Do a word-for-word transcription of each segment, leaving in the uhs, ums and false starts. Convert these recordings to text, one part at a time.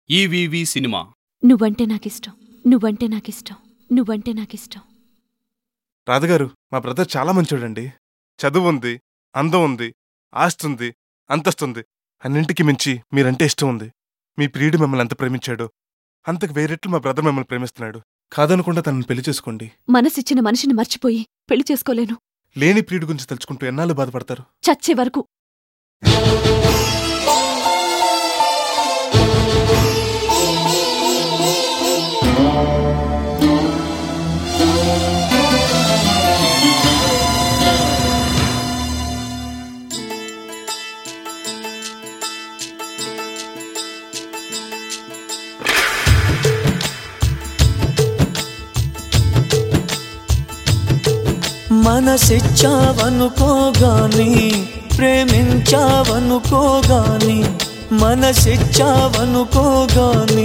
EVV cinema. నువ్వంటే నాకిష్టం, నువ్వంటే నాకిష్టం, నువ్వంటే నాకిష్టం. రాధగారు, మా బ్రదర్ చాలా మంచోడండి. చదువు ఉంది, అందం ఉంది, ఆస్తుంది, అంతస్తుంది, అన్నింటికి మించి మీరంటే ఇష్టం ఉంది. మీ ప్రియుడు మిమ్మల్ని ఎంత ప్రేమించాడో అంతకు వేరెట్లు మా బ్రదర్ మిమ్మల్ని ప్రేమిస్తున్నాడు. కాదనకుండా తనని పెళ్లి చేసుకోండి. మనసిచ్చిన మనిషిని మర్చిపోయి పెళ్లి చేసుకోలేను. లేని ప్రియుడి గురించి తలుచుకుంటూ ఎన్నాళ్ళు బాధపడతారు? చచ్చే వరకు. మనసిచ్చావనుకోగాని ప్రేమించావనుకోగాని మనసిచ్చావనుకోగాని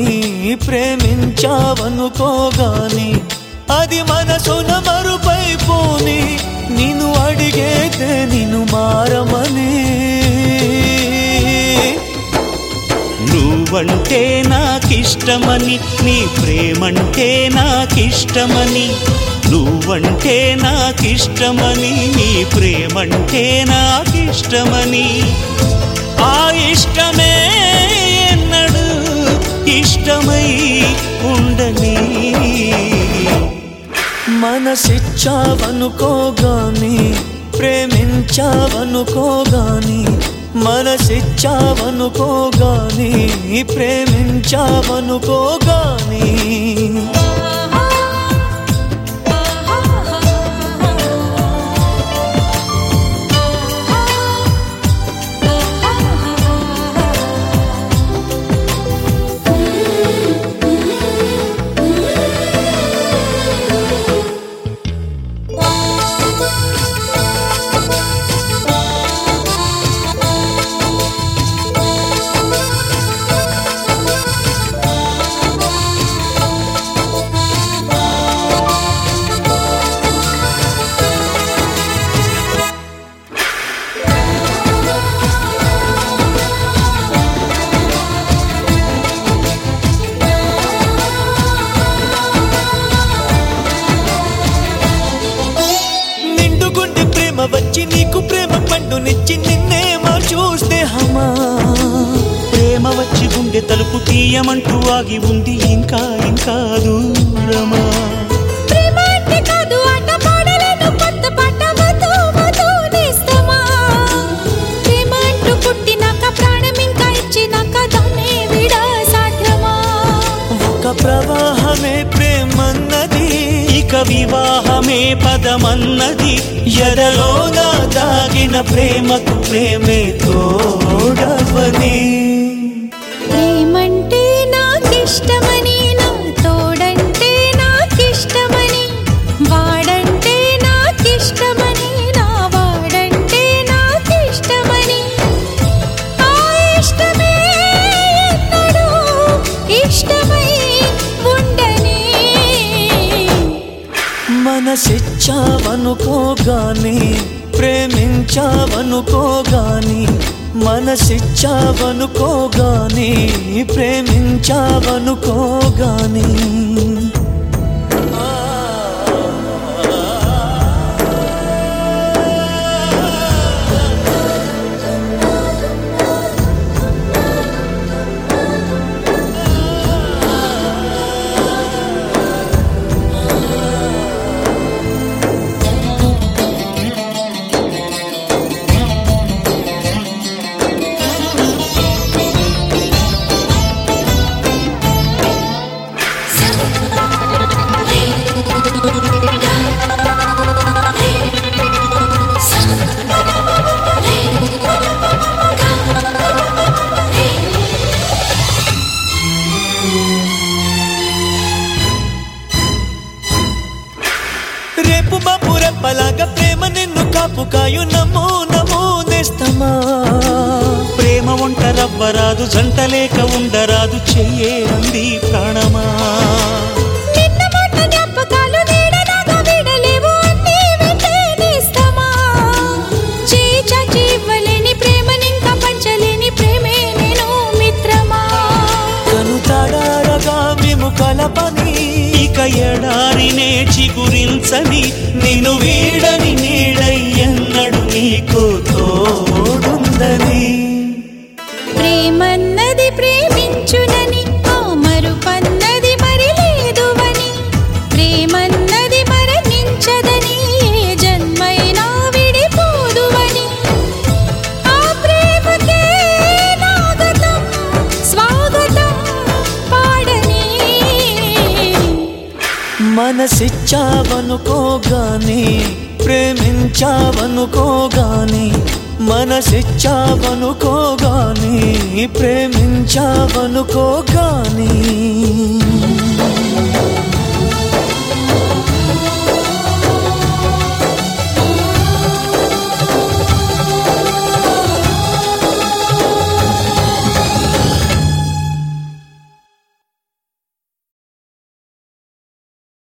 ప్రేమించావనుకోగాని అది మనసున మరుపైపోని నిన్ను అడిగేతే నిన్ను మారమని. నువ్వంటే నాకిష్టమని, నీ ప్రేమంటే నాకిష్టమని, నువ్వంటే నాకిష్టమని, నీ ప్రేమంటే నాకిష్టమని, ఆ ఇష్టమే ఎన్నడు ఇష్టమై ఉండని. మనసిచ్చావనుకోగాని ప్రేమించావనుకోగాని మనసిచ్చావనుకోగాని ప్రేమించావనుకోగాని వచ్చి నీకు ప్రేమ పండునిచ్చి నిన్నేమో చూస్తే హమా. ప్రేమ వచ్చి గుండె తలుపు తీయమంటూ ఆగి ఉంది ఇంకా ఇంకా దూరమా. ప్రేమ అంటే కాదు ఆట పాడలేను కొత్త పాట వదు వదు నేస్తమా. ప్రేమ అంటూ పుట్టినాక ప్రాణం ఇంకా ఇచ్చినాక దాన్నే విడా సాధ్యమా. ఒక ప్రవాహమే ప్రేమన్నది, ఇక వివాహమే పదమన్నది, ఎదలోన దాగిన ప్రేమకు ప్రేమే తోడవని. ప్రేమంటే నాకిష్టమని, నా తోడంటే నాకిష్టమని, వాడంటే నాకిష్టమని, నా వాడంటే నాకిష్టమని, ఆ ఇష్టమే ఎన్నడూ ఇష్టమై ఉండని. మనసిచ్చావనుకోగాని ప్రేమించావనుకోగాని మనసిచ్చావనుకోగాని ప్రేమించావనుకోగాని రేపు బాపు రెప్పలాగా ప్రేమ నిన్ను కాపుకాయు నమో నమో నేస్తమా. ప్రేమ వంట రవ్వరాదు, జంటలేక ఉండరాదు, చెయ్యే అంది ప్రాణమా. నిన్న మాట జ్ఞాపకాలు నీడలాగా వీడలేవు అన్నీ వెంటే నేస్తమా. చేయి చాచి ఇవ్వలేని ప్రేమనింకా పంచలేని ప్రేమే నేను మిత్రమా. కనుతా కలపని ఇక ఎడారినే చిగురించని నిన్ను వీడని నీడయ్యన్నడు నీకు తోడుందని ప్రేమన్నది ప్రేమించునని ఆ మరుపన్నది మరి లేదువని ప్రేమన్నది మరణించదని ఏ జన్మైనా విడిపోదువని ఆ ప్రేమకే నాగతం స్వాగతం పాడని మనసిచ్చావనుకోగాని ప్రేమించావనుకోగాని మనసిచ్చావనుకోగాని ప్రేమించావనుకోగాని